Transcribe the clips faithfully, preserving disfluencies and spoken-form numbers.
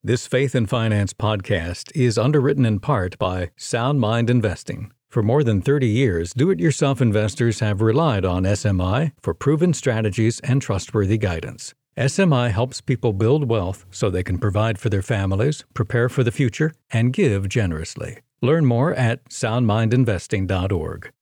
This Faith and Finance podcast is underwritten in part by Sound Mind Investing. For more than thirty years, do-it-yourself investors have relied on S M I for proven strategies and trustworthy guidance. S M I helps people build wealth so they can provide for their families, prepare for the future, and give generously. Learn more at sound mind investing dot org.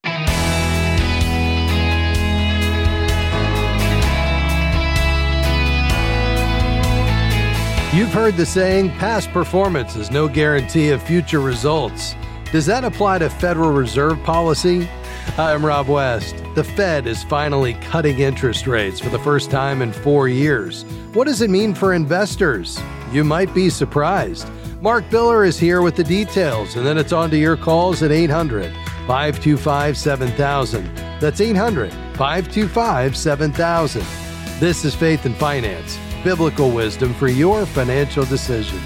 You've heard the saying, past performance is no guarantee of future results. Does that apply to Federal Reserve policy? I'm Rob West. The Fed is finally cutting interest rates for the first time in four years. What does it mean for investors? You might be surprised. Mark Biller is here with the details, and then it's on to your calls at eight hundred, five two five, seven thousand. That's eight hundred, five two five, seven thousand. This is Faith and Finance, biblical wisdom for your financial decisions.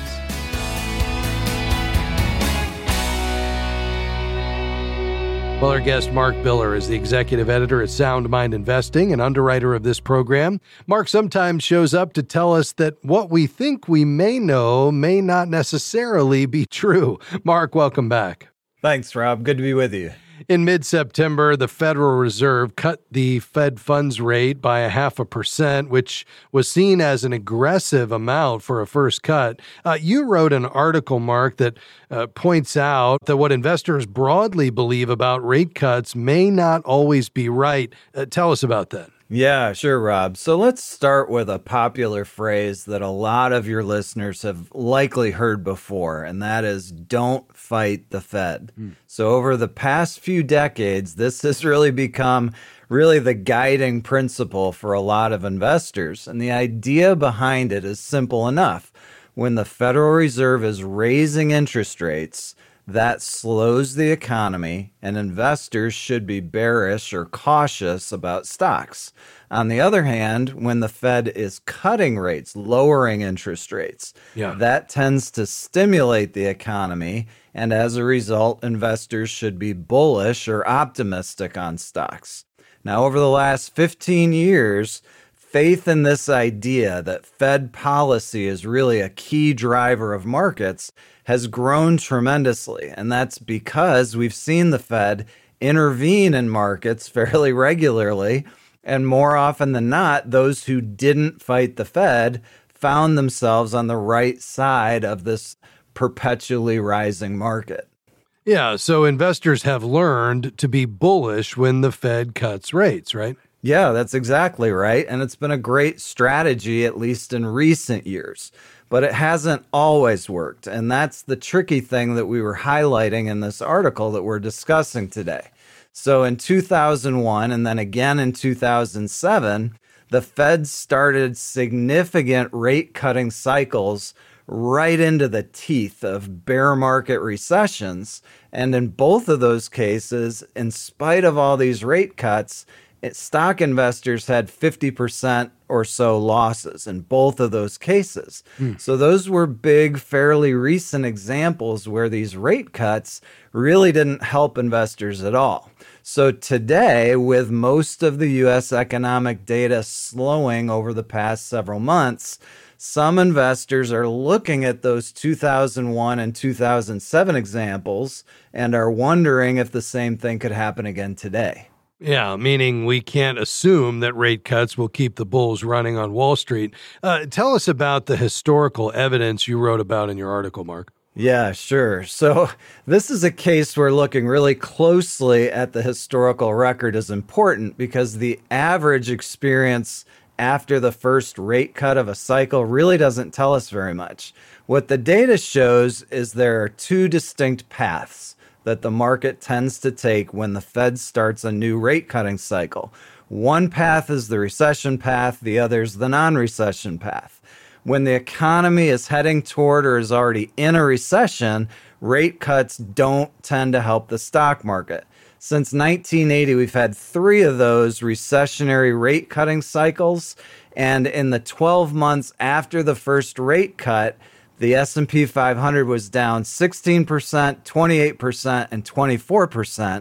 Well, our guest, Mark Biller, is the executive editor at Sound Mind Investing and underwriter of this program. Mark sometimes shows up to tell us that what we think we may know may not necessarily be true. Mark, welcome back. Thanks, Rob. Good to be with you. In mid-September, the Federal Reserve cut the Fed funds rate by a half a percent, which was seen as an aggressive amount for a first cut. Uh, you wrote an article, Mark, that uh, points out that what investors broadly believe about rate cuts may not always be right. Uh, tell us about that. Yeah, sure, Rob. So let's start with a popular phrase that a lot of your listeners have likely heard before, and that is, don't fight the Fed. Mm. So over the past few decades, this has really become really the guiding principle for a lot of investors. And the idea behind it is simple enough. When the Federal Reserve is raising interest rates, that slows the economy, and investors should be bearish or cautious about stocks. On the other hand, when the Fed is cutting rates, lowering interest rates, yeah. that tends to stimulate the economy, and as a result, investors should be bullish or optimistic on stocks. Now, over the last fifteen years, faith in this idea that Fed policy is really a key driver of markets has grown tremendously. And that's because we've seen the Fed intervene in markets fairly regularly. And more often than not, those who didn't fight the Fed found themselves on the right side of this perpetually rising market. Yeah, so investors have learned to be bullish when the Fed cuts rates, right? Yeah, that's exactly right. And it's been a great strategy, at least in recent years. But it hasn't always worked. And that's the tricky thing that we were highlighting in this article that we're discussing today. So in two thousand one and then again in two thousand seven, the Fed started significant rate cutting cycles right into the teeth of bear market recessions. And in both of those cases, in spite of all these rate cuts, It, stock investors had fifty percent or so losses in both of those cases. Mm. So those were big, fairly recent examples where these rate cuts really didn't help investors at all. So today, with most of the U S economic data slowing over the past several months, some investors are looking at those two thousand one and two thousand seven examples and are wondering if the same thing could happen again today. Yeah, meaning we can't assume that rate cuts will keep the bulls running on Wall Street. Uh, tell us about the historical evidence you wrote about in your article, Mark. Yeah, sure. So this is a case where looking really closely at the historical record is important because the average experience after the first rate cut of a cycle really doesn't tell us very much. What the data shows is there are two distinct paths that the market tends to take when the Fed starts a new rate cutting cycle. One path is the recession path, the other is the non-recession path. When the economy is heading toward or is already in a recession, rate cuts don't tend to help the stock market. Since nineteen eighty, we've had three of those recessionary rate cutting cycles, and in the twelve months after the first rate cut, the S and P five hundred was down sixteen percent, twenty-eight percent, and twenty-four percent.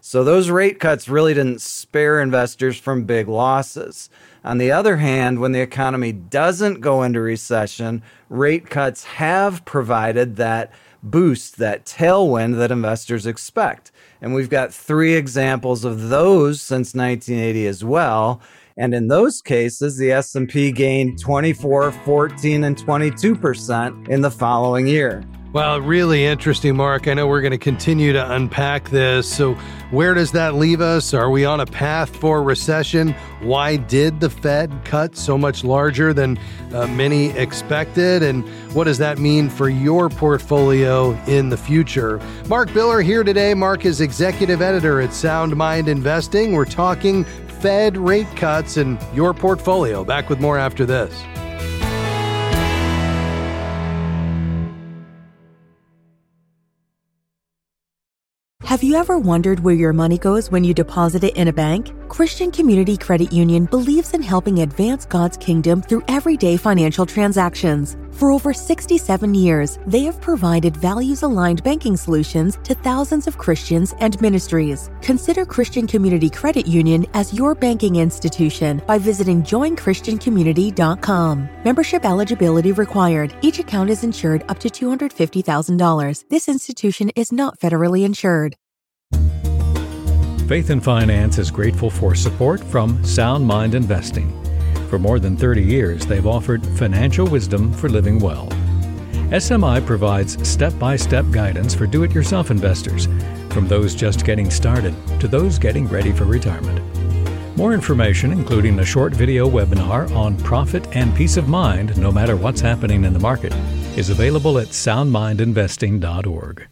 So those rate cuts really didn't spare investors from big losses. On the other hand, when the economy doesn't go into recession, rate cuts have provided that boost, that tailwind that investors expect. And we've got three examples of those since nineteen eighty as well. And in those cases, the S and P gained twenty-four, fourteen, and twenty-two percent in the following year. Well, really interesting, Mark. I know we're going to continue to unpack this. So where does that leave us? Are we on a path for recession? Why did the Fed cut so much larger than uh, many expected? And what does that mean for your portfolio in the future? Mark Biller here today. Mark is executive editor at Sound Mind Investing. We're talking Fed rate cuts and your portfolio. Back with more after this. Have you ever wondered where your money goes when you deposit it in a bank? Christian Community Credit Union believes in helping advance God's kingdom through everyday financial transactions. For over sixty-seven years, they have provided values-aligned banking solutions to thousands of Christians and ministries. Consider Christian Community Credit Union as your banking institution by visiting join christian community dot com. Membership eligibility required. Each account is insured up to two hundred fifty thousand dollars. This institution is not federally insured. Faith and Finance is grateful for support from Sound Mind Investing. For more than thirty years, they've offered financial wisdom for living well. S M I provides step-by-step guidance for do-it-yourself investors, from those just getting started to those getting ready for retirement. More information, including a short video webinar on profit and peace of mind no matter what's happening in the market, is available at sound mind investing dot org.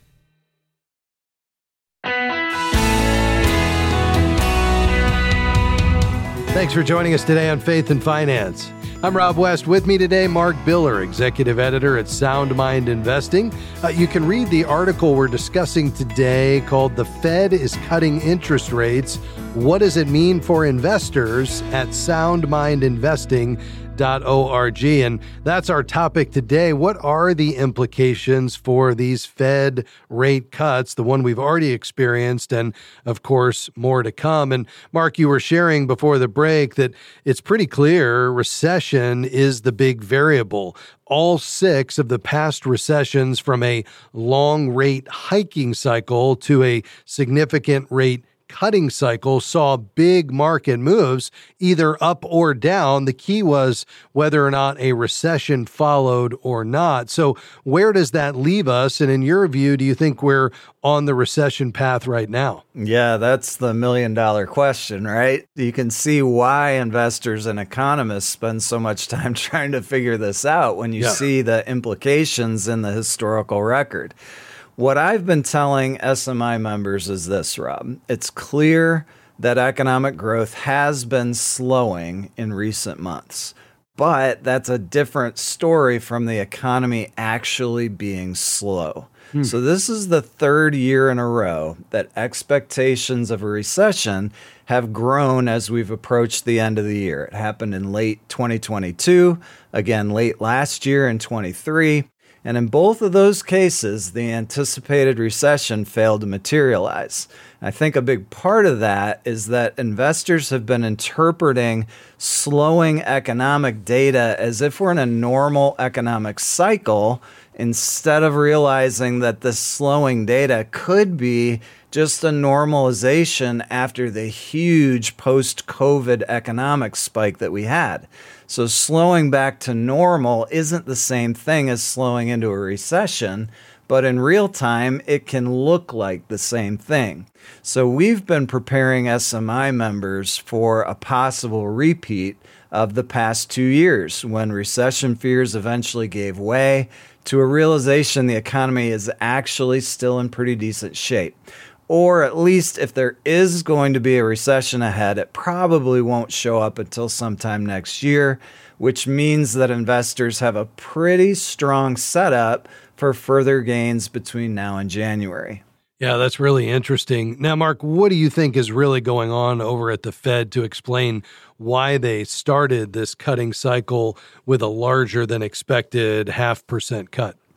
Thanks for joining us today on Faith and Finance. I'm Rob West. With me today, Mark Biller, executive editor at Sound Mind Investing. Uh, you can read the article we're discussing today called "The Fed is Cutting Interest Rates. What Does It Mean for Investors?" at sound mind investing dot org. And that's our topic today. What are the implications for these Fed rate cuts, the one we've already experienced, and of course, more to come? And Mark, you were sharing before the break that it's pretty clear recession is the big variable. All six of the past recessions, from a long rate hiking cycle to a significant rate cutting cycle, saw big market moves, either up or down. The key was whether or not a recession followed or not. So where does that leave us? And in your view, do you think we're on the recession path right now? Yeah, that's the million dollar question, right? You can see why investors and economists spend so much time trying to figure this out when you yeah. see the implications in the historical record. What I've been telling S M I members is this, Rob. It's clear that economic growth has been slowing in recent months, but that's a different story from the economy actually being slow. Hmm. So this is the third year in a row that expectations of a recession have grown as we've approached the end of the year. It happened in late twenty twenty-two, again late last year in twenty-three. And in both of those cases, the anticipated recession failed to materialize. I think a big part of that is that investors have been interpreting slowing economic data as if we're in a normal economic cycle, instead of realizing that this slowing data could be just a normalization after the huge post-COVID economic spike that we had. So slowing back to normal isn't the same thing as slowing into a recession, but in real time, it can look like the same thing. So we've been preparing S M I members for a possible repeat of the past two years when recession fears eventually gave way to a realization the economy is actually still in pretty decent shape. Or at least if there is going to be a recession ahead, it probably won't show up until sometime next year, which means that investors have a pretty strong setup for further gains between now and January. Yeah, that's really interesting. Now, Mark, what do you think is really going on over at the Fed to explain why they started this cutting cycle with a larger than expected half percent cut?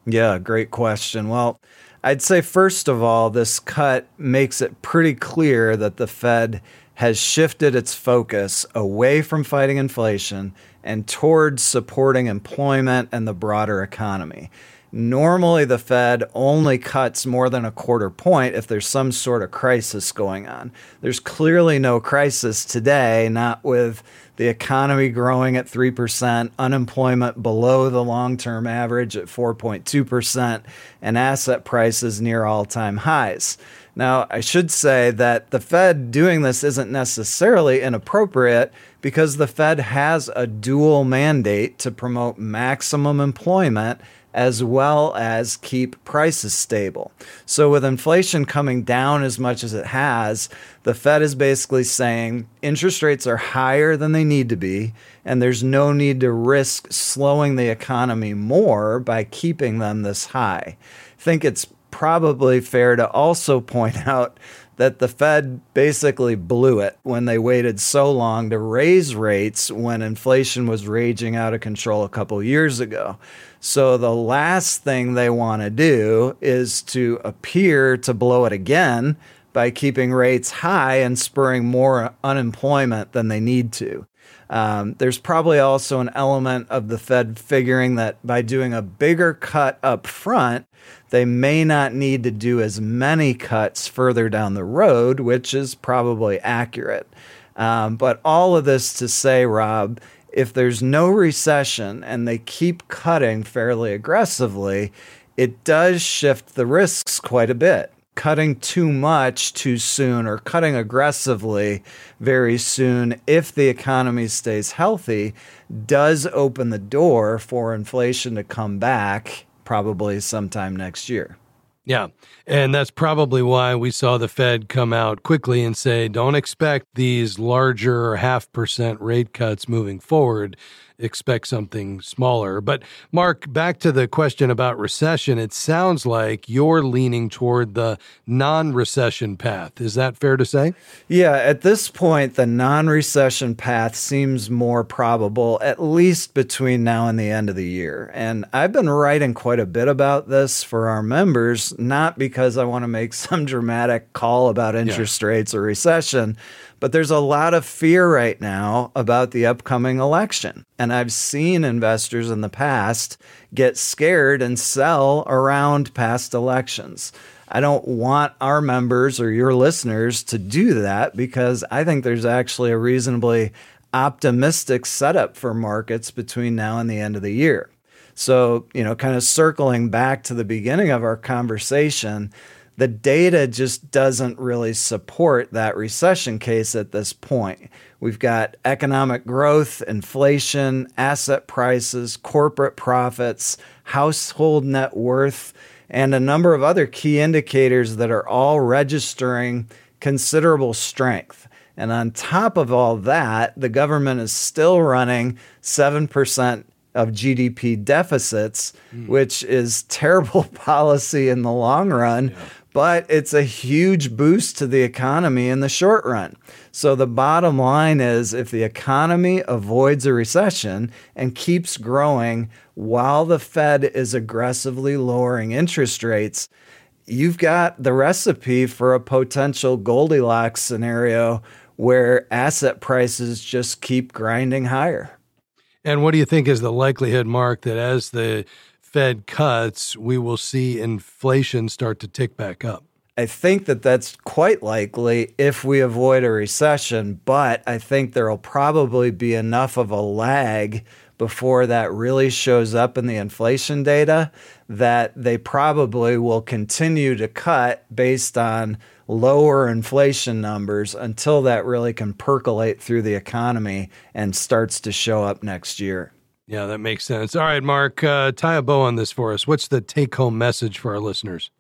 Yeah, great question. Well, I'd say, first of all, this cut makes it pretty clear that the Fed has shifted its focus away from fighting inflation and towards supporting employment and the broader economy. Normally, the Fed only cuts more than a quarter point if there's some sort of crisis going on. There's clearly no crisis today, not with the economy growing at three percent, unemployment below the long-term average at four point two percent, and asset prices near all-time highs. Now, I should say that the Fed doing this isn't necessarily inappropriate because the Fed has a dual mandate to promote maximum employment as well as keep prices stable. So with inflation coming down as much as it has, the Fed is basically saying interest rates are higher than they need to be, and there's no need to risk slowing the economy more by keeping them this high. I think it's probably fair to also point out that the Fed basically blew it when they waited so long to raise rates when inflation was raging out of control a couple years ago. So the last thing they want to do is to appear to blow it again by keeping rates high and spurring more unemployment than they need to. Um, there's probably also an element of the Fed figuring that by doing a bigger cut up front, they may not need to do as many cuts further down the road, which is probably accurate. Um, but all of this to say, Rob, if there's no recession and they keep cutting fairly aggressively, it does shift the risks quite a bit. Cutting too much too soon or cutting aggressively very soon, if the economy stays healthy, does open the door for inflation to come back probably sometime next year. Yeah, and that's probably why we saw the Fed come out quickly and say, don't expect these larger half percent rate cuts moving forward. Expect something smaller. But Mark, back to the question about recession, it sounds like you're leaning toward the non-recession path. Is that fair to say? Yeah, at this point, the non-recession path seems more probable, at least between now and the end of the year. And I've been writing quite a bit about this for our members, not because I want to make some dramatic call about interest yeah. rates or recession, but there's a lot of fear right now about the upcoming election. And I've seen investors in the past get scared and sell around past elections. I don't want our members or your listeners to do that because I think there's actually a reasonably optimistic setup for markets between now and the end of the year. So, you know, kind of circling back to the beginning of our conversation, the data just doesn't really support that recession case at this point. We've got economic growth, inflation, asset prices, corporate profits, household net worth, and a number of other key indicators that are all registering considerable strength. And on top of all that, the government is still running seven percent of G D P deficits, mm. which is terrible policy in the long run. Yeah. But it's a huge boost to the economy in the short run. So the bottom line is if the economy avoids a recession and keeps growing while the Fed is aggressively lowering interest rates, you've got the recipe for a potential Goldilocks scenario where asset prices just keep grinding higher. And what do you think is the likelihood, Mark, that as the Fed cuts, we will see inflation start to tick back up? I think that that's quite likely if we avoid a recession, but I think there will probably be enough of a lag before that really shows up in the inflation data that they probably will continue to cut based on lower inflation numbers until that really can percolate through the economy and starts to show up next year. Yeah, that makes sense. All right, Mark, uh, tie a bow on this for us. What's the take-home message for our listeners?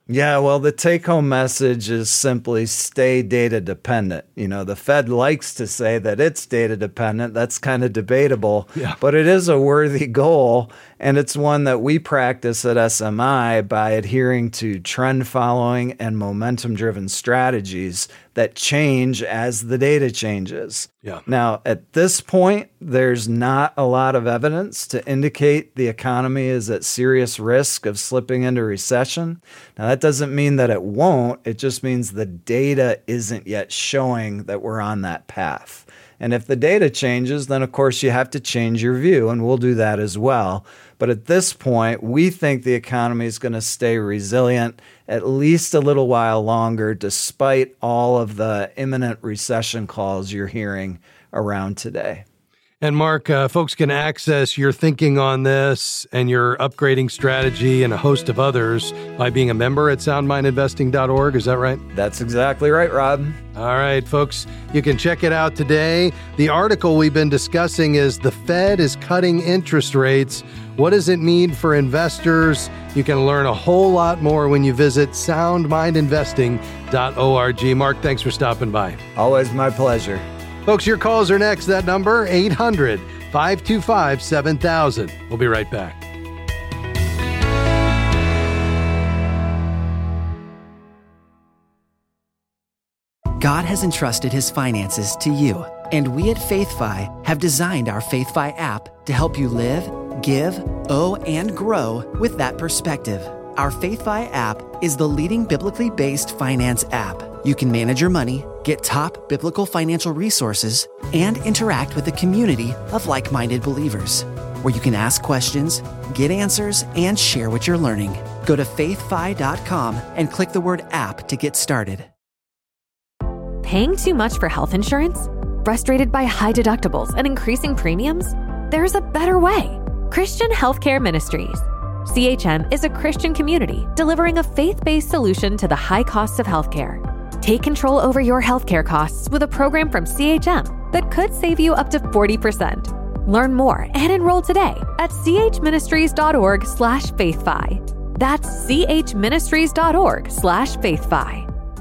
Yeah, well, the take-home message is simply stay data dependent. You know, the Fed likes to say that it's data dependent. That's kind of debatable, yeah. but it is a worthy goal, and it's one that we practice at S M I by adhering to trend following and momentum-driven strategies that change as the data changes. Yeah. Now, at this point, there's not a lot of evidence to indicate the economy is at serious risk of slipping into recession. Now, that doesn't mean that it won't. It just means the data isn't yet showing that we're on that path. And if the data changes, then of course you have to change your view, and we'll do that as well. But at this point, we think the economy is going to stay resilient at least a little while longer, despite all of the imminent recession calls you're hearing around today. And Mark, uh, folks can access your thinking on this and your upgrading strategy and a host of others by being a member at sound mind investing dot org. Is that right? That's exactly right, Rob. All right, folks, you can check it out today. The article we've been discussing is The Fed is Cutting Interest Rates. What does it mean for investors? You can learn a whole lot more when you visit sound mind investing dot org. Mark, thanks for stopping by. Always my pleasure. Folks, your calls are next. That number, eight hundred, five two five, seven thousand. We'll be right back. God has entrusted His finances to you, and we at FaithFi have designed our FaithFi app to help you live, give, owe, and grow with that perspective. Our FaithFi app is the leading biblically based finance app. You can manage your money, get top biblical financial resources, and interact with a community of like-minded believers, where you can ask questions, get answers, and share what you're learning. Go to faith fi dot com and click the word app to get started. Paying too much for health insurance? Frustrated by high deductibles and increasing premiums? There's a better way. Christian Healthcare Ministries. C H M is a Christian community delivering a faith-based solution to the high costs of healthcare. Take control over your healthcare costs with a program from C H M that could save you up to forty percent. Learn more and enroll today at chministries.org slash faithfi. That's chministries.org slash faithfi.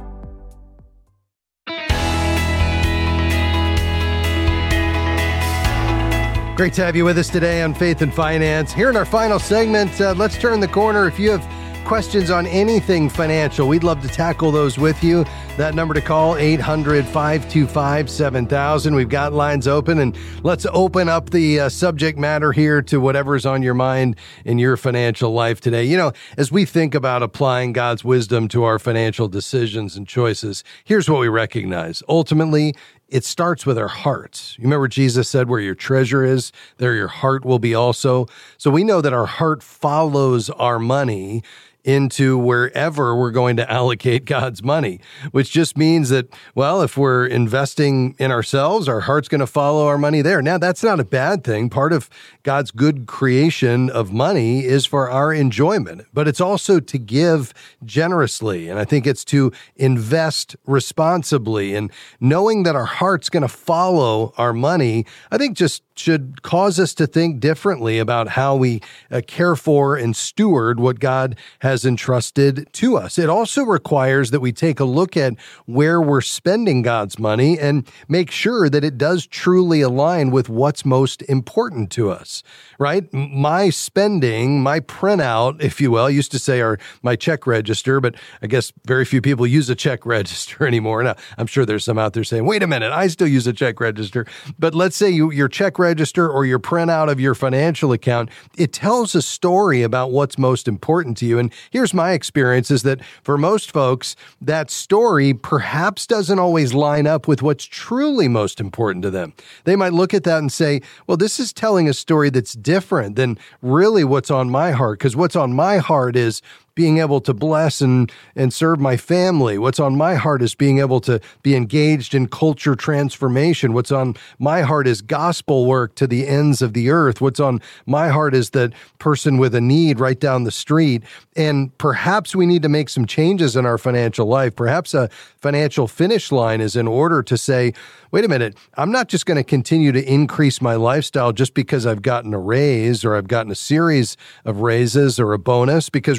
Great to have you with us today on Faith and Finance. Here in our final segment, uh, let's turn the corner. If you have questions on anything financial, we'd love to tackle those with you. That number to call, eight hundred, five two five, seven thousand. We've got lines open, and let's open up the uh, subject matter here to whatever's on your mind in your financial life today. You know, as we think about applying God's wisdom to our financial decisions and choices, here's what we recognize. Ultimately, it starts with our hearts. You remember Jesus said, where your treasure is, there your heart will be also. So we know that our heart follows our money into wherever we're going to allocate God's money, which just means that, well, if we're investing in ourselves, our heart's going to follow our money there. Now, that's not a bad thing. Part of God's good creation of money is for our enjoyment, but it's also to give generously. And I think it's to invest responsibly. And knowing that our heart's going to follow our money, I think just should cause us to think differently about how we uh, care for and steward what God has entrusted to us. It also requires that we take a look at where we're spending God's money and make sure that it does truly align with what's most important to us, right? My spending, my printout, if you will, I used to say our my check register, but I guess very few people use a check register anymore. Now, I'm sure there's some out there saying, wait a minute, I still use a check register. But let's say you, your check register or your printout of your financial account, it tells a story about what's most important to you. And here's my experience is that for most folks, that story perhaps doesn't always line up with what's truly most important to them. They might look at that and say, well, this is telling a story that's different than really what's on my heart, because what's on my heart is being able to bless and, and serve my family. What's on my heart is being able to be engaged in culture transformation. What's on my heart is gospel work to the ends of the earth. What's on my heart is that person with a need right down the street. And perhaps we need to make some changes in our financial life. Perhaps a financial finish line is in order to say, wait a minute, I'm not just going to continue to increase my lifestyle just because I've gotten a raise or I've gotten a series of raises or a bonus. Because remember,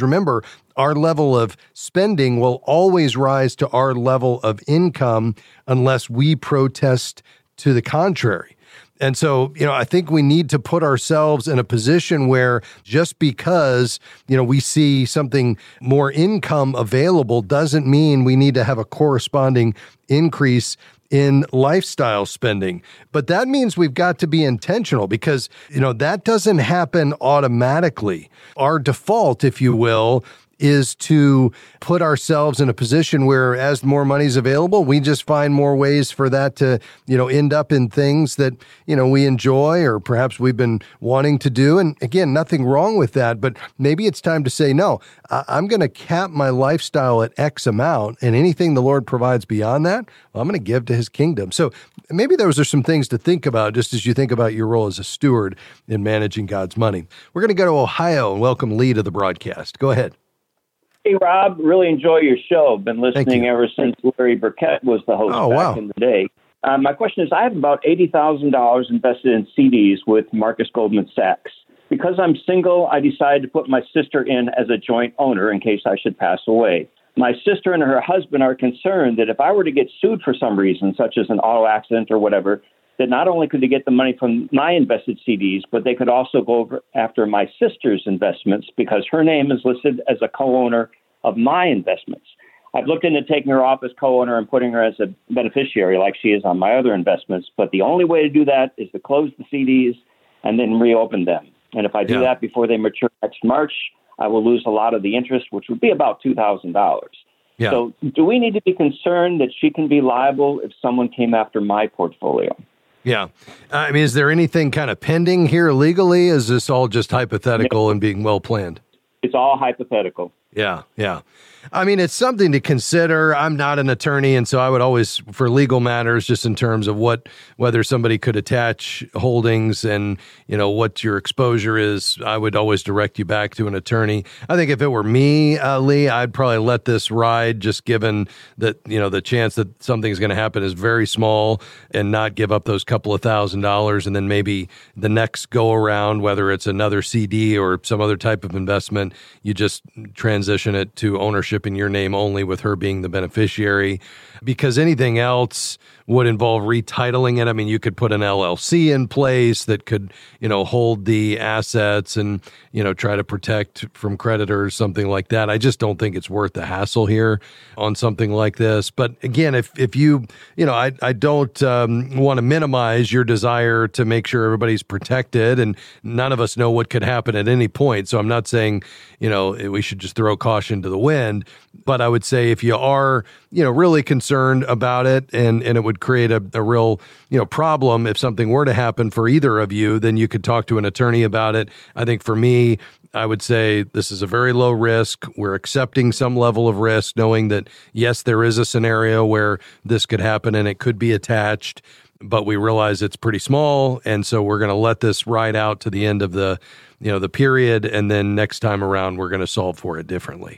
our level of spending will always rise to our level of income unless we protest to the contrary. And so, you know, I think we need to put ourselves in a position where just because, you know, we see something more income available doesn't mean we need to have a corresponding increase in lifestyle spending. But that means we've got to be intentional because, you know, that doesn't happen automatically. Our default, if you will, is to put ourselves in a position where as more money's available, we just find more ways for that to, you know, end up in things that, you know, we enjoy or perhaps we've been wanting to do. And again, nothing wrong with that, but maybe it's time to say, no, I'm going to cap my lifestyle at X amount, and anything the Lord provides beyond that, well, I'm going to give to his kingdom. So maybe those are some things to think about just as you think about your role as a steward in managing God's money. We're going to go to Ohio and welcome Lee to the broadcast. Go ahead. Hey, Rob, really enjoy your show. Been listening ever since Larry Burkett was the host oh, back wow. in the day. Um, my question is, I have about eighty thousand dollars invested in C Ds with Marcus Goldman Sachs. Because I'm single, I decided to put my sister in as a joint owner in case I should pass away. My sister and her husband are concerned that if I were to get sued for some reason, such as an auto accident or whatever, that not only could they get the money from my invested C Ds, but they could also go over after my sister's investments because her name is listed as a co-owner of my investments. I've looked into taking her off as co-owner and putting her as a beneficiary like she is on my other investments, but the only way to do that is to close the C Ds and then reopen them. And if I do Yeah. that before they mature next March, I will lose a lot of the interest, which would be about two thousand dollars. Yeah. So do we need to be concerned that she can be liable if someone came after my portfolio? Yeah. I mean, is there anything kind of pending here legally? Is this all just hypothetical and being well planned? It's all hypothetical. Yeah, yeah. I mean, it's something to consider. I'm not an attorney, and so I would always, for legal matters, just in terms of what, whether somebody could attach holdings and, you know, what your exposure is, I would always direct you back to an attorney. I think if it were me, uh, Lee, I'd probably let this ride, just given that, you know, the chance that something's going to happen is very small, and not give up those couple of thousand dollars, and then maybe the next go around, whether it's another C D or some other type of investment, you just transition it to ownership in your name only, with her being the beneficiary, because anything else would involve retitling it. I mean, you could put an L L C in place that could, you know, hold the assets and, you know, try to protect from creditors, something like that. I just don't think it's worth the hassle here on something like this. But again, if, if you, you know, I, I don't um, want to minimize your desire to make sure everybody's protected, and none of us know what could happen at any point. So I'm not saying, you know, we should just throw caution to the wind, but I would say if you are, you know, really concerned about it, and, and it would create a, a real, you know, problem if something were to happen for either of you, then you could talk to an attorney about it. I think for me, I would say this is a very low risk. We're accepting some level of risk, knowing that, yes, there is a scenario where this could happen and it could be attached, but we realize it's pretty small. And so we're going to let this ride out to the end of the, you know, the period. And then next time around, we're going to solve for it differently.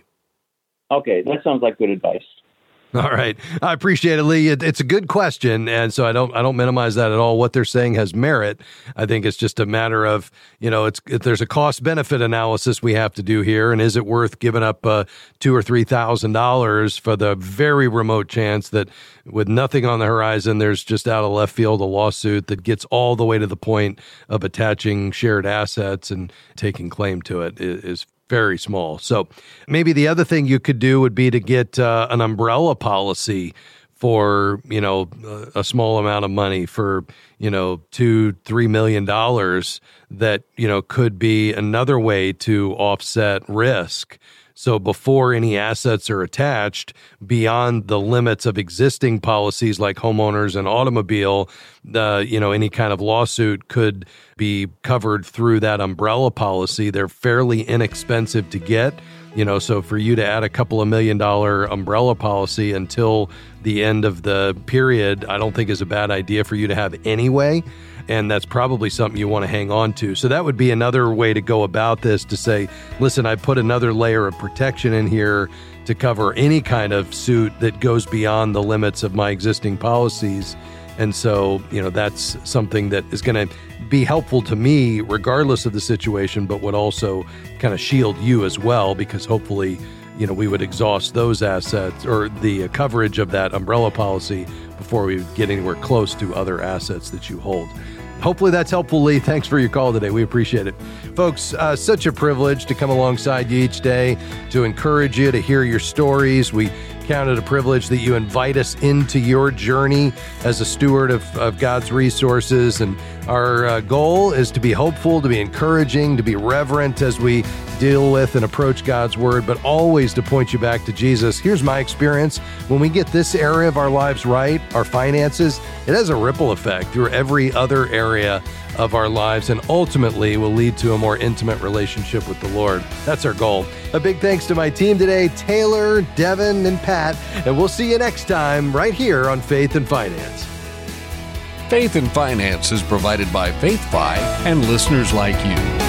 Okay, that sounds like good advice. All right. I appreciate it, Lee. It, it's a good question. And so I don't, I don't minimize that at all. What they're saying has merit. I think it's just a matter of, you know, it's, if there's a cost benefit analysis we have to do here. And is it worth giving up uh, two or three thousand dollars for the very remote chance that with nothing on the horizon, there's just out of left field a lawsuit that gets all the way to the point of attaching shared assets and taking claim to it is, is very small. So maybe the other thing you could do would be to get uh, an umbrella policy for, you know, a small amount of money for, you know, two, three million dollars that, you know, could be another way to offset risk. So before any assets are attached beyond the limits of existing policies like homeowners and automobile, the, you know, any kind of lawsuit could be covered through that umbrella policy. They're fairly inexpensive to get, you know, so for you to add a couple of million dollar umbrella policy until the end of the period, I don't think is a bad idea for you to have anyway. And that's probably something you want to hang on to. So that would be another way to go about this, to say, listen, I put another layer of protection in here to cover any kind of suit that goes beyond the limits of my existing policies. And so, you know, that's something that is going to be helpful to me regardless of the situation, but would also kind of shield you as well, because hopefully, you know, we would exhaust those assets or the coverage of that umbrella policy before we get anywhere close to other assets that you hold. Hopefully that's helpful, Lee. Thanks for your call today. We appreciate it. Folks, uh, such a privilege to come alongside you each day, to encourage you, to hear your stories. We count it a privilege that you invite us into your journey as a steward of, of God's resources. And our uh, goal is to be hopeful, to be encouraging, to be reverent as we deal with and approach God's word, but always to point you back to Jesus. Here's my experience. When we get this area of our lives right, our finances, it has a ripple effect through every other area of our lives and ultimately will lead to a more intimate relationship with the Lord. That's our goal. A big thanks to my team today, Taylor, Devin, and Pat, and we'll see you next time right here on Faith and Finance. Faith and Finance is provided by FaithFi and listeners like you.